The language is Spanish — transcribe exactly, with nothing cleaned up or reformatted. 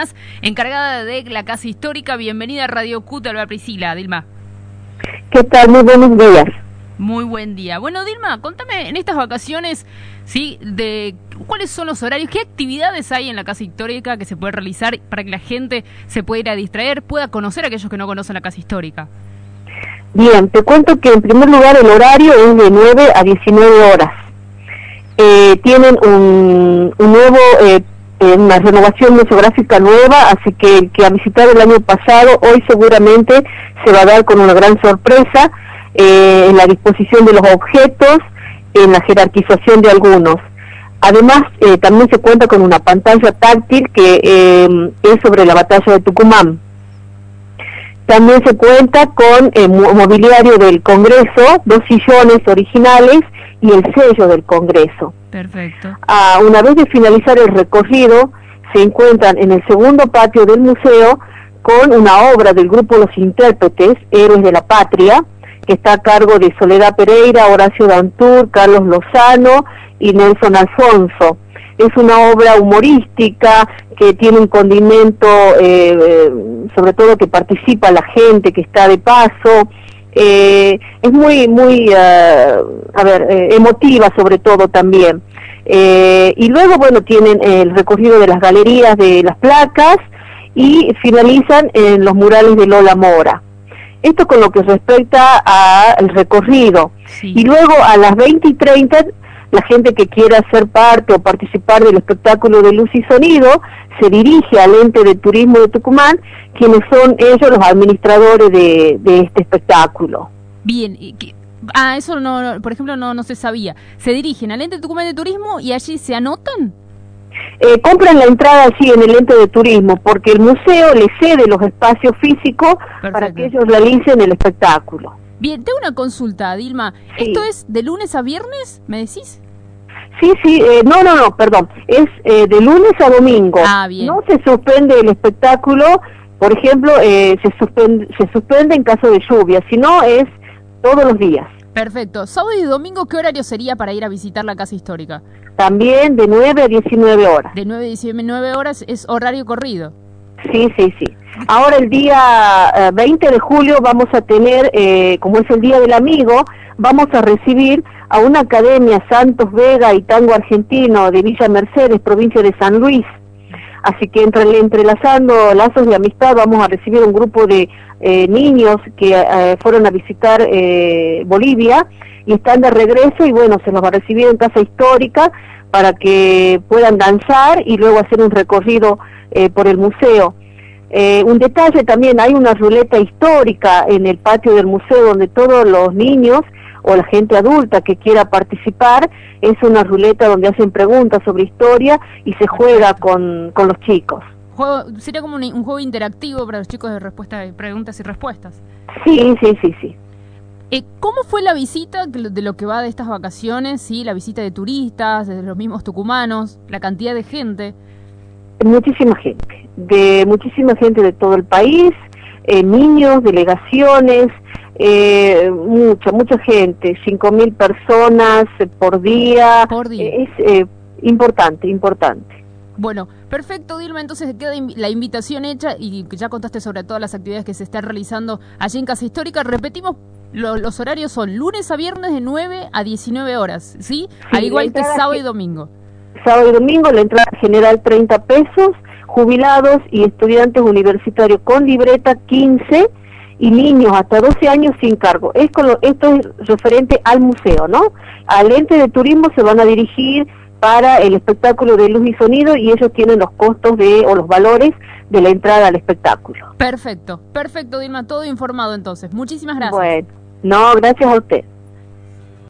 encargada de la Casa Histórica. Bienvenida a Radio Cut, Alba Priscila. Dilma. ¿Qué tal? Muy buenos días. Muy buen día. Bueno, Dilma, contame en estas vacaciones, ¿sí? De cuáles son los horarios, qué actividades hay en la Casa Histórica que se puede realizar para que la gente se pueda ir a distraer, pueda conocer a aquellos que no conocen la Casa Histórica. Bien, te cuento que en primer lugar el horario es de nueve a diecinueve horas. Eh, tienen un, un nuevo, eh, una renovación museográfica nueva, así que el que ha visitado el año pasado, hoy seguramente se va a dar con una gran sorpresa eh, en la disposición de los objetos, en la jerarquización de algunos. Además, eh, también se cuenta con una pantalla táctil que eh, es sobre la batalla de Tucumán. También se cuenta con eh, mobiliario del Congreso, dos sillones originales y el sello del Congreso. Perfecto. Ah, una vez de finalizar el recorrido, se encuentran en el segundo patio del museo con una obra del grupo Los Intérpretes, Héroes de la Patria, que está a cargo de Soledad Pereira, Horacio Dantur, Carlos Lozano y Nelson Alfonso. Es una obra humorística que tiene un condimento, eh, sobre todo que participa la gente que está de paso. Eh, es muy, muy, uh, a ver, eh, emotiva sobre todo también. Eh, y luego, bueno, tienen el recorrido de las galerías de las placas y finalizan en los murales de Lola Mora. Esto con lo que respecta al recorrido. Sí. Y luego a las veinte y treinta, la gente que quiera ser parte o participar del espectáculo de luz y sonido se dirige al ente de turismo de Tucumán, quienes son ellos los administradores de, de este espectáculo. Bien, ah, eso no, no, por ejemplo, no, no se sabía. ¿Se dirigen al ente de Tucumán de Turismo y allí se anotan? Eh, compran la entrada así en el ente de turismo, porque el museo les cede los espacios físicos. Perfecto. Para que ellos realicen el espectáculo. Bien, tengo una consulta, Dilma. Sí. ¿Esto es de lunes a viernes, me decís? Sí, sí, eh, no, no, no, perdón, es eh, de lunes a domingo. Ah, bien. No se suspende el espectáculo, por ejemplo, eh, se suspende, se suspende en caso de lluvia, sino es todos los días. Perfecto. ¿Sábado y domingo qué horario sería para ir a visitar la Casa Histórica? También de nueve a diecinueve horas. De nueve a diecinueve horas es horario corrido. Sí, sí, sí. Ahora el día eh, veinte de julio vamos a tener, eh, como es el Día del Amigo, vamos a recibir a una academia Santos Vega y Tango Argentino de Villa Mercedes, provincia de San Luis. Así que entre, entrelazando lazos de amistad vamos a recibir un grupo de eh, niños que eh, fueron a visitar eh, Bolivia y están de regreso y bueno, se los va a recibir en Casa Histórica para que puedan danzar y luego hacer un recorrido eh, por el museo. Eh, un detalle también, hay una ruleta histórica en el patio del museo donde todos los niños o la gente adulta que quiera participar, es una ruleta donde hacen preguntas sobre historia y se juega con, con los chicos. Juego, sería como un, un juego interactivo para los chicos de respuesta, preguntas y respuestas. Sí, sí, sí, sí. Eh, ¿Cómo fue la visita de lo que va de estas vacaciones? Sí, la visita de turistas, de los mismos tucumanos, la cantidad de gente. Muchísima gente, de muchísima gente de todo el país, eh, niños, delegaciones, eh, mucha, mucha gente, cinco mil personas por día. Por día. Es eh, importante, importante. Bueno, perfecto, Dilma, entonces queda inv la invitación hecha y ya contaste sobre todas las actividades que se están realizando allí en Casa Histórica. Repetimos, lo, los horarios son lunes a viernes de nueve a diecinueve horas, ¿sí? Sí, al igual que sábado y domingo. Sábado y domingo la entrada general treinta pesos, jubilados y estudiantes universitarios con libreta quince y niños hasta doce años sin cargo. Es con lo, esto es referente al museo, ¿no? Al ente de turismo se van a dirigir para el espectáculo de luz y sonido y ellos tienen los costos de o los valores de la entrada al espectáculo. Perfecto, perfecto, Dilma, todo informado entonces. Muchísimas gracias. Bueno, no, gracias a usted.